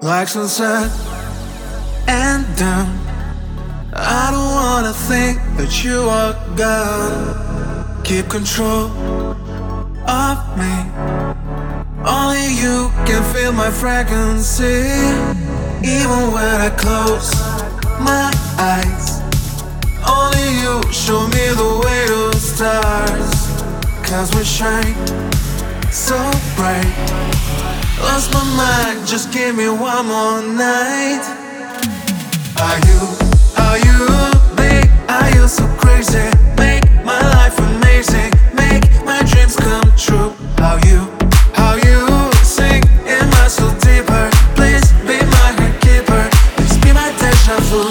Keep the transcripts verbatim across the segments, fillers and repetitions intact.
like sunset and down. I don't wanna think that you are gone. Keep control of me. Only you can feel my frequency. Even when I close my eyes, only you show me the way to stars. Cause we shine so bright. Lost my mind, just give me one more night. Are you, are you, babe? Are you so crazy? Make my life amazing, make my dreams come true. How you, how you sing in my soul deeper. Please be my heart keeper, please be my deja vu.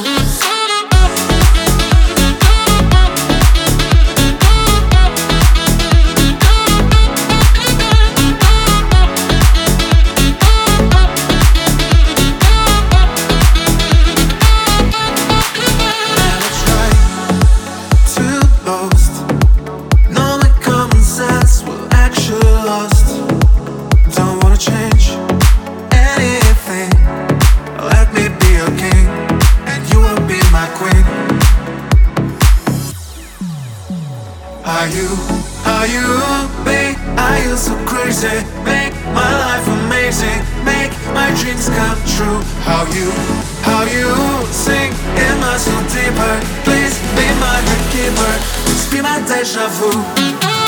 Are you, are you, babe? Are you so crazy? Make my life amazing, make my dreams come true. How you, how you sing in my soul deeper. Please be my heart keeper, please be my deja vu.